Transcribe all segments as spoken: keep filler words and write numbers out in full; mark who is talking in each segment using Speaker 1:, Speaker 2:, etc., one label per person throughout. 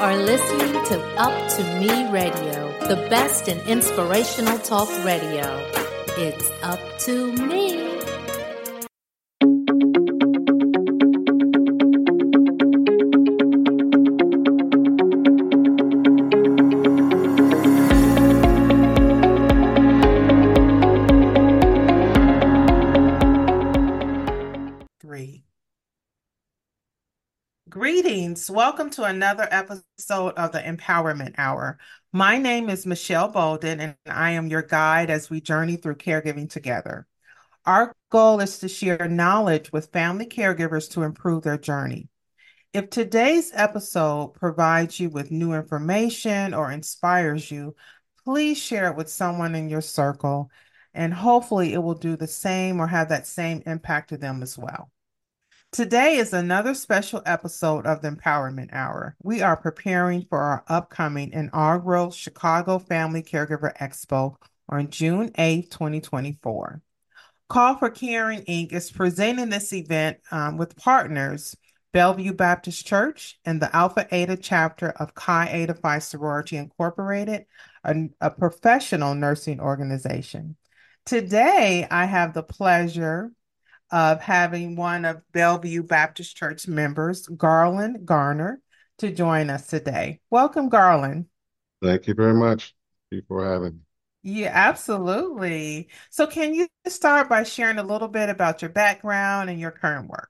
Speaker 1: are listening to Up to Me Radio, the best in inspirational talk radio. It's up to me.
Speaker 2: Greetings. Welcome to another episode of the Empowerment Hour. My name is Michelle Bolden, and I am your guide as we journey through caregiving together. Our goal is to share knowledge with family caregivers to improve their journey. If today's episode provides you with new information or inspires you, please share it with someone in your circle, and hopefully it will do the same or have that same impact to them as well. Today is another special episode of the Empowerment Hour. We are preparing for our upcoming inaugural Chicago Family Caregiver Expo on June eighth, twenty twenty-four. Call for Caring, Incorporated is presenting this event um, with partners Bellevue Baptist Church and the Alpha Eta chapter of Chi Eta Phi Sorority Incorporated, a, a professional nursing organization. Today, I have the pleasure of having one of Bellevue Baptist Church members, Garland Garner, to join us today. Welcome, Garland.
Speaker 3: Thank you very much. Thank you for having me.
Speaker 2: Yeah, absolutely. So can you start by sharing a little bit about your background and your current work?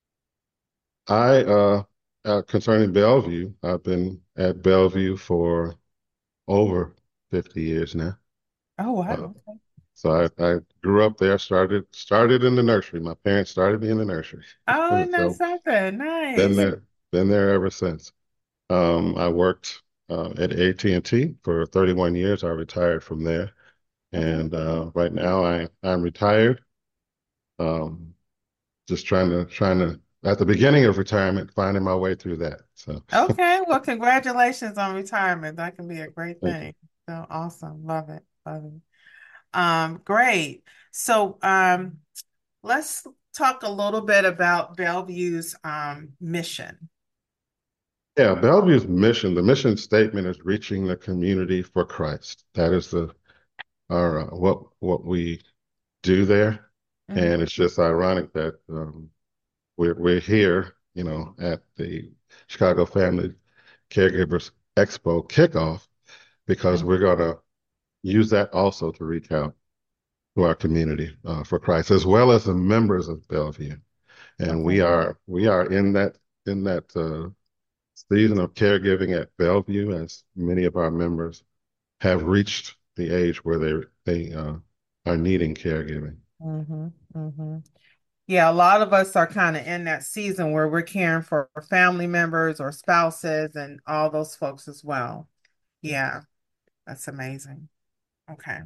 Speaker 3: I, uh, uh, concerning Bellevue, I've been at Bellevue for over fifty years now.
Speaker 2: Oh, wow.
Speaker 3: Uh,
Speaker 2: Okay.
Speaker 3: so I, I grew up there, started started in the nursery. My parents started me in the nursery.
Speaker 2: Oh, isn't that
Speaker 3: So
Speaker 2: something?
Speaker 3: been
Speaker 2: Nice.
Speaker 3: there, been there ever since. Um, I worked uh, at A T and T for thirty-one years. I retired from there.
Speaker 2: Okay.
Speaker 3: And uh, right now I, I'm retired. Um, just trying to trying to at the beginning of retirement, finding my way through that. So
Speaker 2: Okay. Well, congratulations on retirement. That can be a great
Speaker 3: thank you.
Speaker 2: thing. So awesome. Love it. Love it. Um, great. So, um, let's talk a little bit about Bellevue's um, mission.
Speaker 3: Yeah, Bellevue's mission, the mission statement is reaching the community for Christ. That is the our uh, what what we do there,
Speaker 2: Mhm.
Speaker 3: and it's just ironic that um, we're we're here, you know, at the Chicago Family Caregivers Expo kickoff because we're going to use that also to reach out to our community uh, for Christ, as well as the members of Bellevue. And
Speaker 2: Okay.
Speaker 3: we are we are in that in that uh, season of caregiving at Bellevue, as many of our members have reached the age where they they uh, are needing caregiving.
Speaker 2: Mm-hmm. Mm-hmm. Yeah, a lot of us are kind of in that season where we're caring for family members or spouses and all those folks as well. Yeah, that's amazing. Okay.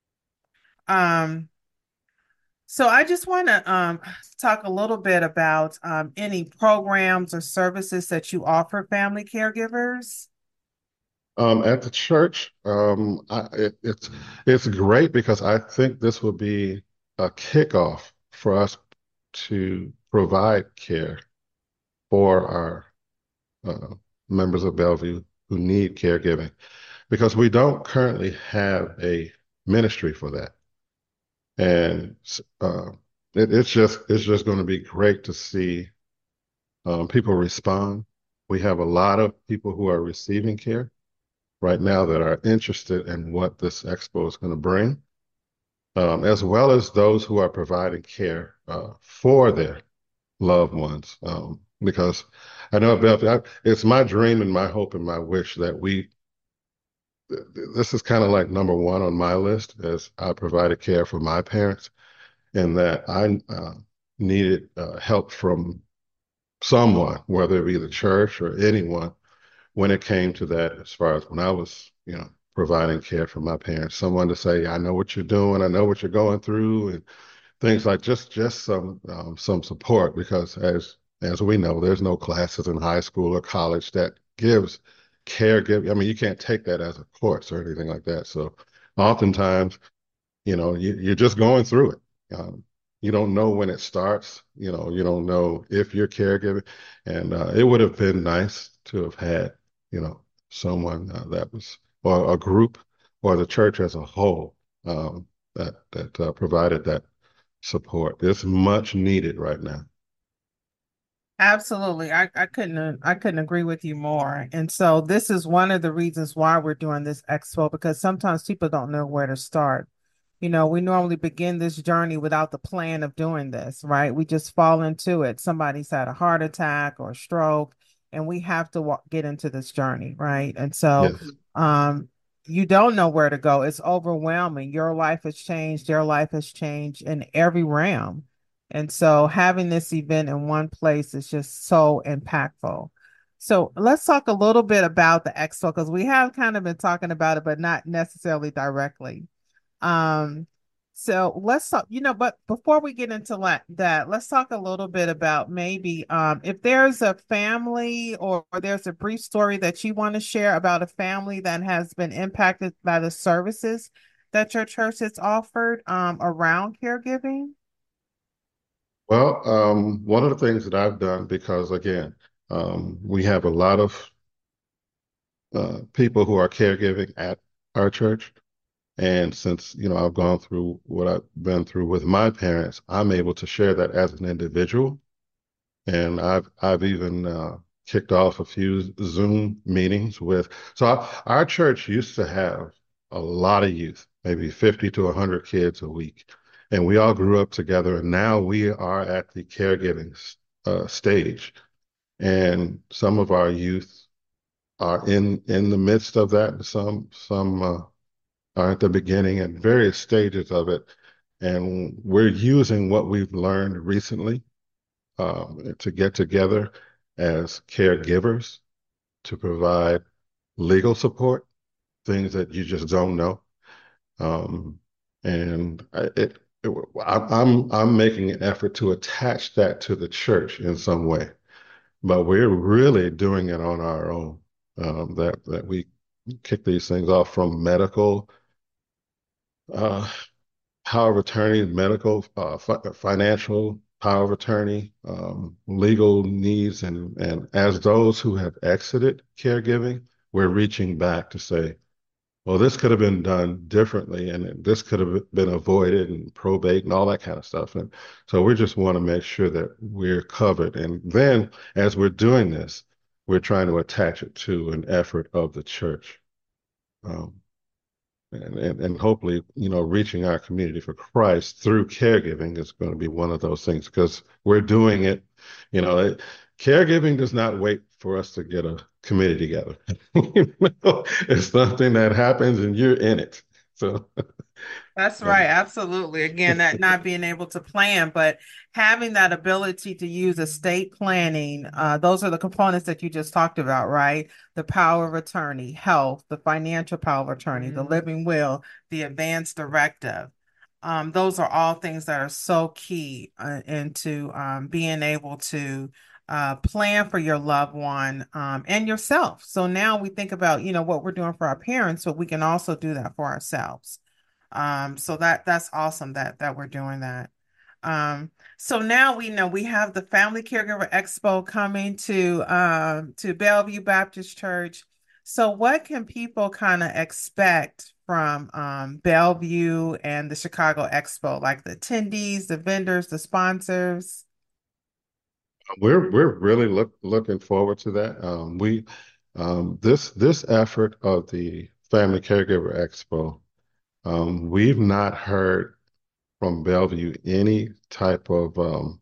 Speaker 2: Um, so I just want to um talk a little bit about um any programs or services that you offer family caregivers.
Speaker 3: Um, at the church, um, I, it, it's it's great because I think this will be a kickoff for us to provide care for our uh, members of Bellevue who need caregiving because we don't currently have a ministry for that. And uh, it, it's just it's just going to be great to see um, people respond. We have a lot of people who are receiving care right now that are interested in what this expo is going to bring, um, as well as those who are providing care uh, for their loved ones. Um, because I know Beth, I, it's my dream and my hope and my wish that we. This is kind of like number one on my list as I provided care for my parents and that I uh, needed uh, help from someone, whether it be the church or anyone, when it came to that, as far as when I was, you know, providing care for my parents, someone to say, I know what you're doing, I know what you're going through, and things like just just some um, some support, because as as we know, there's no classes in high school or college that gives caregiving. I mean, you can't take that as a course or anything like that. So oftentimes, you know, you, you're just going through it. Um, you don't know when it starts. You know, you don't know if you're caregiving, and uh, it would have been nice to have had you know, someone uh, that was, or a group, or the church as a whole, um, that that uh, provided that support. It's much needed right now.
Speaker 2: Absolutely. I, I couldn't I couldn't agree with you more. And so this is one of the reasons why we're doing this expo, because sometimes people don't know where to start. You know, we normally begin this journey without the plan of doing this, right? We just fall into it. Somebody's had a heart attack or a stroke, and we have to walk, get into this journey, right? And so
Speaker 3: Yes.
Speaker 2: um you don't know where to go. It's overwhelming. Your life has changed, their life has changed in every realm. And so having this event in one place is just so impactful. So let's talk a little bit about the expo, because we have kind of been talking about it, but not necessarily directly. Um, so let's talk, you know, but before we get into la- that, let's talk a little bit about maybe um, if there's a family, or, or there's a brief story that you want to share about a family that has been impacted by the services that your church has offered um, around caregiving.
Speaker 3: Well, um, one of the things that I've done, because again, um, we have a lot of uh, people who are caregiving at our church. And since, you know, I've gone through what I've been through with my parents, I'm able to share that as an individual. And I've I've even uh, kicked off a few Zoom meetings with. So our, our church used to have a lot of youth, maybe fifty to one hundred kids a week, and we all grew up together. And now we are at the caregiving uh, stage, and some of our youth are in in the midst of that, and some some uh, are at the beginning and various stages of it. And we're using what we've learned recently um, to get together as caregivers to provide legal support, things that you just don't know. Um, and I- it, it, I- I'm I'm making an effort to attach that to the church in some way, but we're really doing it on our own. Um, that that we kick these things off from medical uh, power of attorney, medical, uh, fi financial power of attorney, um, legal needs, and and as those who have exited caregiving, we're reaching back to say, well, this could have been done differently, and this could have been avoided, and probate and all that kind of stuff. And so we just want to make sure that we're covered. And then as we're doing this, we're trying to attach it to an effort of the church. Um, and, and and hopefully, you know, reaching our community for Christ through caregiving is going to be one of those things because we're doing it. You know, it, caregiving does not wait for us to get a committee together. You know, it's something that happens and you're in it. So,
Speaker 2: That's
Speaker 3: yeah.
Speaker 2: right. Absolutely. Again, that not being able to plan, but having that ability to use estate planning, uh, those are the components that you just talked about, right? The power of attorney, health, the financial power of attorney, the living will, the advance directive. Um, those are all things that are so key uh, into um, being able to uh, plan for your loved one um, and yourself. So now we think about, you know, what we're doing for our parents, but we can also do that for ourselves. Um, so that that's awesome that that we're doing that. Um, so now we know we have the Family Caregiver Expo coming to um to Bellevue Baptist Church. So what can people kind of expect from um Bellevue and the Chicago Expo, like the attendees, the vendors, the sponsors?
Speaker 3: We're we're really look, looking forward to that. Um, we um, this this effort of the Family Caregiver Expo, um, we've not heard from Bellevue any type of um,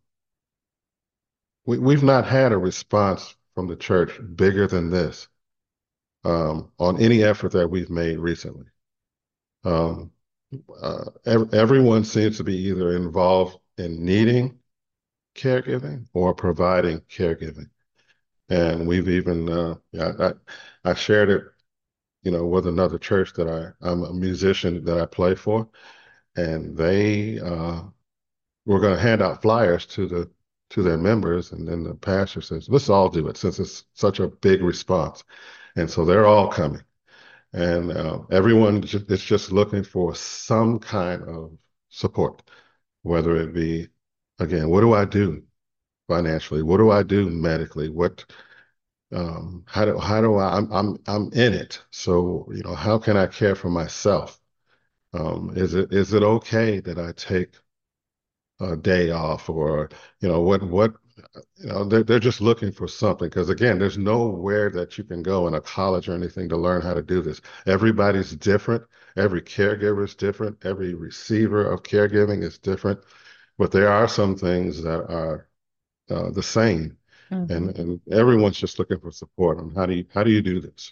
Speaker 3: we, we've not had a response from the church bigger than this um, on any effort that we've made recently. Um, uh, ev everyone seems to be either involved in needing caregiving or providing caregiving. And we've even, uh, yeah, I, I shared it, you know, with another church that I, I'm a musician that I play for, and they uh, were going to hand out flyers to the to their members, and then the pastor says, "Let's all do it since it's such a big response," and so they're all coming, and uh, everyone ju- is just looking for some kind of support, whether it be, again, what do I do financially? What do I do medically? What Um, how do how do I I'm I'm I'm in it. So, you know, how can I care for myself? Um, is it is it okay that I take a day off, or you know what what you know they're, they're just looking for something, because again, there's nowhere that you can go in a college or anything to learn how to do this. Everybody's different. Every caregiver is different. Every receiver of caregiving is different, but there are some things that are uh, the same,
Speaker 2: Mhm.
Speaker 3: and and everyone's just looking for support on how do you how do you do this.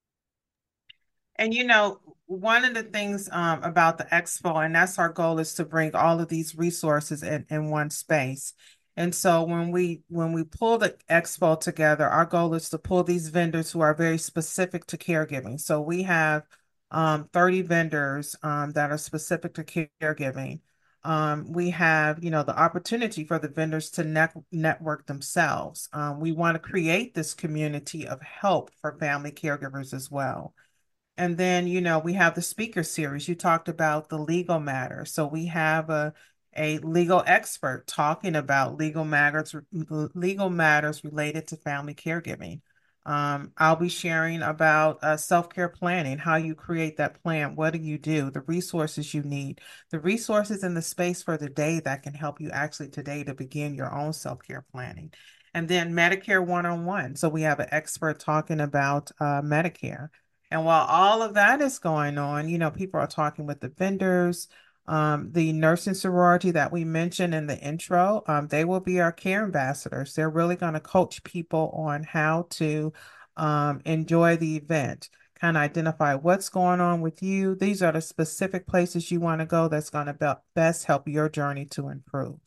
Speaker 2: And you know, one of the things um, about the expo, and that's our goal, is to bring all of these resources in, in one space. And so when we when we pull the expo together, our goal is to pull these vendors who are very specific to caregiving. So we have um, thirty vendors um, that are specific to caregiving. Um, we have, you know, the opportunity for the vendors to net network themselves. Um, we want to create this community of help for family caregivers as well. And then, you know, we have the speaker series. You talked about the legal matter. So we have a a legal expert talking about legal matters legal matters related to family caregiving. Um, I'll be sharing about uh, self-care planning, how you create that plan, what do you do, the resources you need, the resources in the space for the day that can help you actually today to begin your own self-care planning. And then Medicare one-on-one. So we have an expert talking about uh, Medicare. And while all of that is going on, you know, people are talking with the vendors, um, the nursing sorority that we mentioned in the intro. Um, they will be our care ambassadors. They're really going to coach people on how to um, enjoy the event, kind of identify what's going on with you. These are the specific places you want to go that's going to be best help your journey to improve.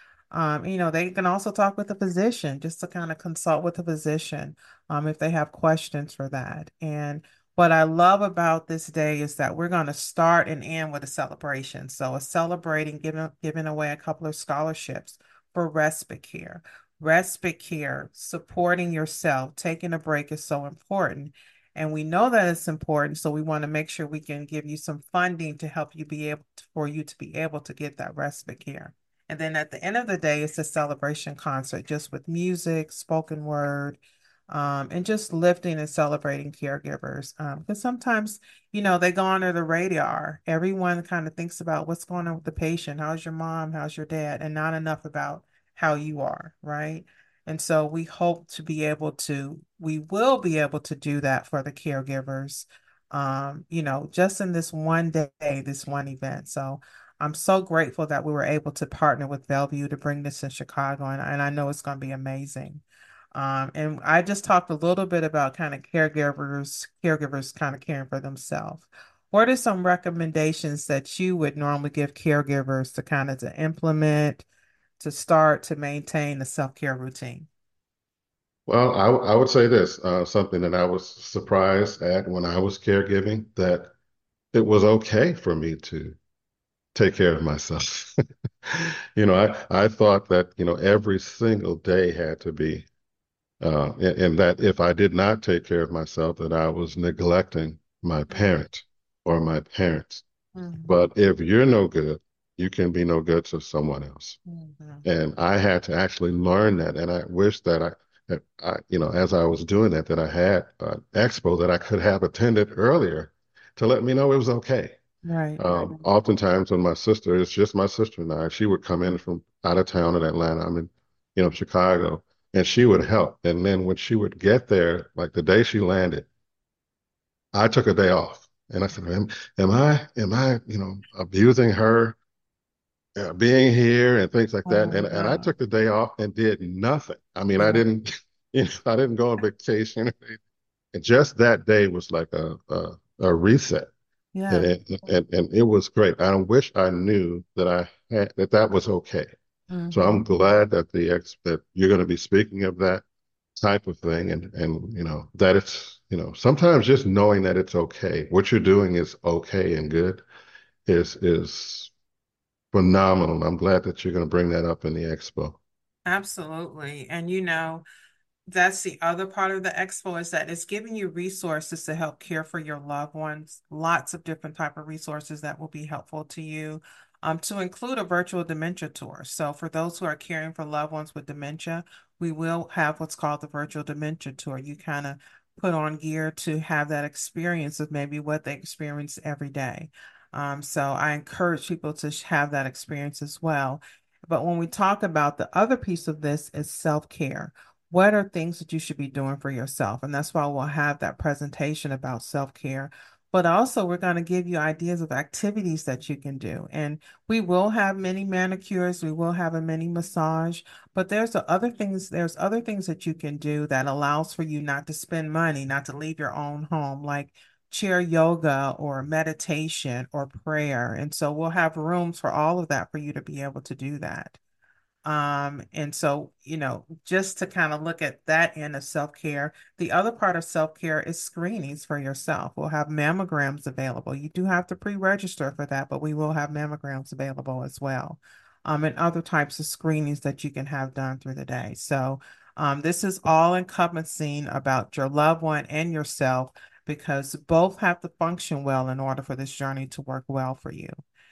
Speaker 2: Um, you know, they can also talk with a physician just to kind of consult with a physician um, if they have questions for that. And what I love about this day is that we're going to start and end with a celebration. So, a celebrating giving giving away a couple of scholarships for respite care. Respite care, supporting yourself, taking a break is so important. And we know that it's important, so we want to make sure we can give you some funding to help you be able to, for you to be able to get that respite care. And then at the end of the day, it's a celebration concert just with music, spoken word, um, and just lifting and celebrating caregivers. Um, because sometimes, you know, they go under the radar. Everyone kind of thinks about what's going on with the patient. How's your mom? How's your dad? And not enough about how you are, right? And so we hope to be able to, we will be able to do that for the caregivers, um, you know, just in this one day, this one event. So I'm so grateful that we were able to partner with Bellevue to bring this in Chicago, and, and I know it's going to be amazing. Um, and I just talked a little bit about kind of caregivers, caregivers kind of caring for themselves. What are some recommendations that you would normally give caregivers to kind of to implement, to start, to maintain a self-care routine?
Speaker 3: Well, I, I would say this, uh, something that I was surprised at when I was caregiving, that it was okay for me to take care of myself. You know, I, I thought that, you know, every single day had to be, uh, and, and that if I did not take care of myself, that I was neglecting my parent or my parents.
Speaker 2: Mhm.
Speaker 3: But if you're no good, you can be no good to someone else.
Speaker 2: Mhm.
Speaker 3: And I had to actually learn that. And I wish that I, that I, you know, as I was doing that, that I had an expo that I could have attended earlier to let me know it was okay.
Speaker 2: Right.
Speaker 3: Um, oftentimes when my sister, it's just my sister and I, she would come in from out of town in Atlanta, I'm in, you know, Chicago, and she would help. And then when she would get there, like the day she landed, I took a day off. And I said, am, am I, am I, you know, abusing her, uh, being here and things like that?
Speaker 2: Oh,
Speaker 3: And and I
Speaker 2: yeah.
Speaker 3: took the day off and did nothing. I mean, I
Speaker 2: Yeah.
Speaker 3: didn't, you know, I didn't go on vacation. And just that day was like a a, a reset. And
Speaker 2: Yeah.
Speaker 3: it and, and it was great. I wish I knew that I had that that was okay. So I'm
Speaker 2: Mhm.
Speaker 3: glad that the ex that you're going to be speaking of that type of thing, and and you know that it's, you know, sometimes just knowing that it's okay, what you're doing is okay and good, is is phenomenal. I'm glad that you're going to bring that up in the expo.
Speaker 2: Absolutely. And you know, that's the other part of the expo is that it's giving you resources to help care for your loved ones. Lots of different type of resources that will be helpful to you. Um, to include a virtual dementia tour. So for those who are caring for loved ones with dementia, we will have what's called the virtual dementia tour. You kind of put on gear to have that experience of maybe what they experience every day. Um, so I encourage people to sh- have that experience as well. But when we talk about the other piece of this is self-care. What are things that you should be doing for yourself? And that's why we'll have that presentation about self-care. But also, we're going to give you ideas of activities that you can do. And we will have many manicures, we will have a mini massage, but there's a other things, there's other things that you can do that allows for you not to spend money, not to leave your own home, like chair yoga or meditation or prayer. And so we'll have rooms for all of that for you to be able to do that. Um, and so, you know, just to kind of look at that end of self-care, the other part of self-care is screenings for yourself. We'll have mammograms available. You do have to pre-register for that, but we will have mammograms available as well. Um, and other types of screenings that you can have done through the day. So, um, this is all encompassing about your loved one and yourself because both have to function well in order for this journey to work well for you.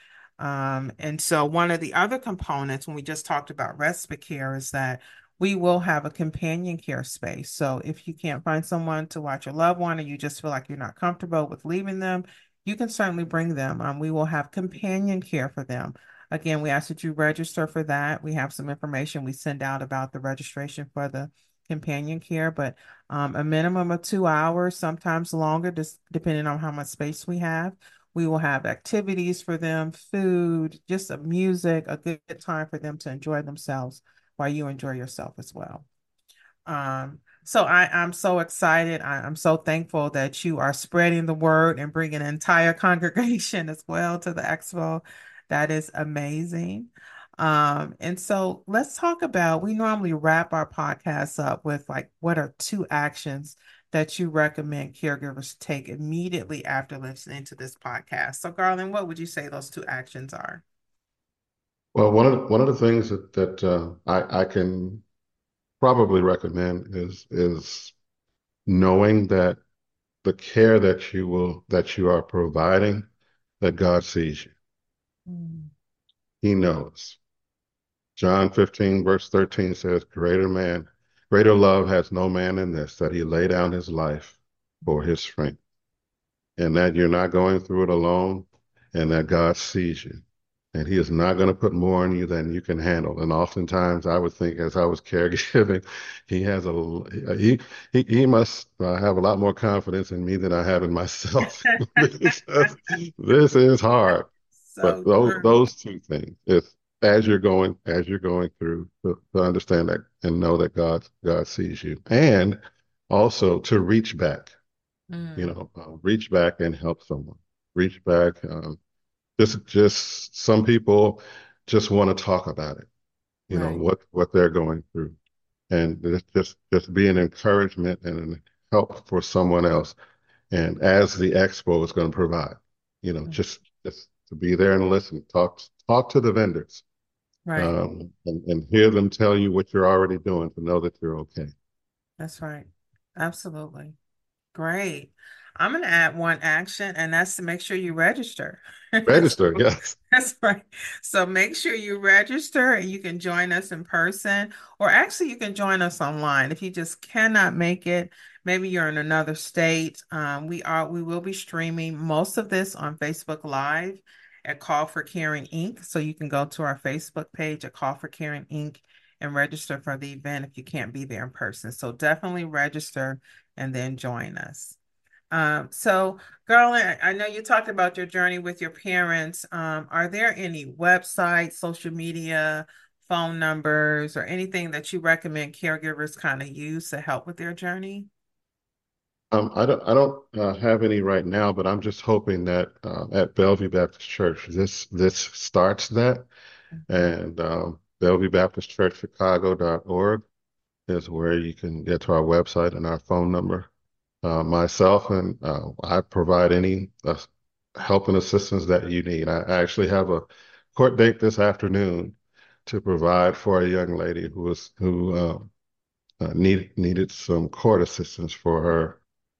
Speaker 2: Um, and so one of the other components when we just talked about respite care is that we will have a companion care space. So if you can't find someone to watch your loved one and you just feel like you're not comfortable with leaving them, you can certainly bring them. Um, we will have companion care for them. Again, we ask that you register for that. We have some information we send out about the registration for the companion care, but um, a minimum of two hours, sometimes longer, just depending on how much space we have. We will have activities for them, food, just a music, a good time for them to enjoy themselves while you enjoy yourself as well. Um, so I, I'm so excited. I, I'm so thankful that you are spreading the word and bringing an entire congregation as well to the expo. That is amazing. Um, and so let's talk about, we normally wrap our podcasts up with like, what are two actions that you recommend caregivers take immediately after listening to this podcast? So, Garland, what would you say those two actions are?
Speaker 3: Well, one of the, one of the things that that uh, I I can probably recommend is is knowing that the care that you will that you are providing, that God sees you.
Speaker 2: Mm.
Speaker 3: He knows. John fifteen, verse thirteen says, Greater man, greater love has no man than this, that he lay down his life for his friend. And that you're not going through it alone, and that God sees you. And he is not going to put more on you than you can handle. And oftentimes I would think as I was caregiving, he has a, he, he, he must uh, have a lot more confidence in me than I have in myself. Because this is hard. But
Speaker 2: So
Speaker 3: those,
Speaker 2: true.
Speaker 3: those two things, it's as you're going, as you're going through to, to understand that and know that God, God sees you. And also to reach back, you
Speaker 2: Mm,
Speaker 3: know, uh, reach back and help someone. Reach back. Um, just, just some people just want to talk about it. You know
Speaker 2: right.
Speaker 3: what what they're going through, and it's just just be an encouragement and a help for someone else. And as the expo is going to provide, you know,
Speaker 2: Mm,
Speaker 3: just just to be there and listen, talk talk to the vendors,
Speaker 2: right.
Speaker 3: um, and and hear them tell you what you're already doing to know that you're okay.
Speaker 2: That's right. Absolutely. Great. I'm going to add one action, and that's to make sure you register.
Speaker 3: Register,
Speaker 2: So,
Speaker 3: yes.
Speaker 2: that's right. So make sure you register and you can join us in person, or actually you can join us online. If you just cannot make it, maybe you're in another state. Um, we are we will be streaming most of this on Facebook Live at Call for Caring Inc. So you can go to our Facebook page at Call for Caring Inc and register for the event if you can't be there in person. So definitely register and then join us. Um, so, Garland, I I know you talked about your journey with your parents. Um, are there any websites, social media, phone numbers, or anything that you recommend caregivers kind of use to help with their journey?
Speaker 3: Um, I don't, I don't uh, have any right now, but I'm just hoping that uh, at Bellevue Baptist Church, this this starts that,
Speaker 2: Mhm.
Speaker 3: and um, Bellevue Baptist Church Chicago dot org is where you can get to our website and our phone number. Uh, myself and uh, I provide any uh, help and assistance that you need. I I actually have a court date this afternoon to provide for a young lady who was who uh, uh, need, needed some court assistance for her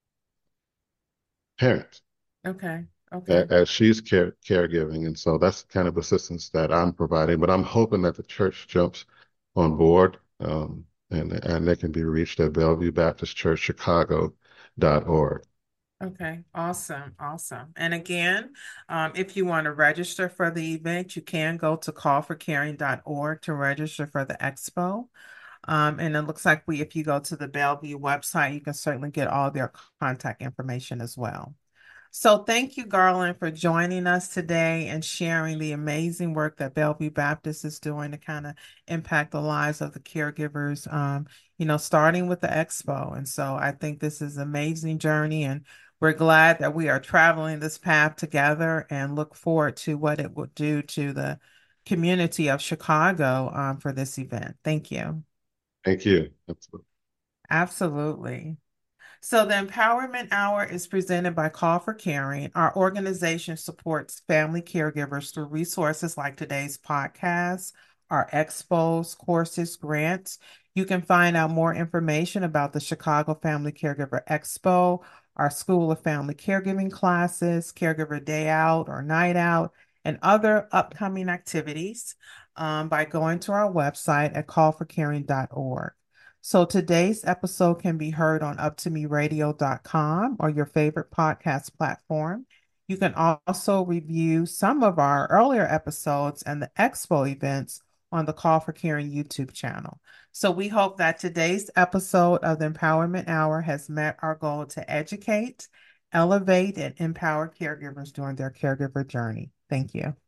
Speaker 3: parents
Speaker 2: Okay. Okay.
Speaker 3: a- as she's care, caregiving. And so that's the kind of assistance that I'm providing. But I'm hoping that the church jumps on board. Um, and and they can be reached at Bellevue Baptist Church Chicago dot org.
Speaker 2: Okay, awesome, awesome. And again, um, if you want to register for the event, you can go to call for caring dot org to register for the expo. Um, and it looks like we, if you go to the Bellevue website, you can certainly get all their contact information as well. So thank you, Garland, for joining us today and sharing the amazing work that Bellevue Baptist is doing to kind of impact the lives of the caregivers, um, you know, starting with the expo. And so I think this is an amazing journey, and we're glad that we are traveling this path together and look forward to what it will do to the community of Chicago, um, for this event. Thank you.
Speaker 3: Thank you. Absolutely.
Speaker 2: Absolutely. So the Empowerment Hour is presented by Call for Caring. Our organization supports family caregivers through resources like today's podcast, our expos, courses, grants. You can find out more information about the Chicago Family Caregiver Expo, our School of Family Caregiving classes, Caregiver Day Out or Night Out, and other upcoming activities, um, by going to our website at call for caring dot org. So today's episode can be heard on up to me radio dot com or your favorite podcast platform. You can also review some of our earlier episodes and the expo events on the Call for Caring YouTube channel. So we hope that today's episode of the Empowerment Hour has met our goal to educate, elevate, and empower caregivers during their caregiver journey. Thank you.